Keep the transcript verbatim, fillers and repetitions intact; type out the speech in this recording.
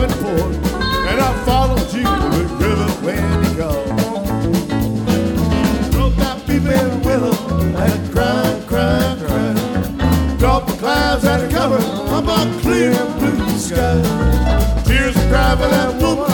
port, and I followed you to the river when you go. Broke that weeping willow and crying, crying, crying. Drop the clouds out of cover up a clear blue sky. Tears cry for that woman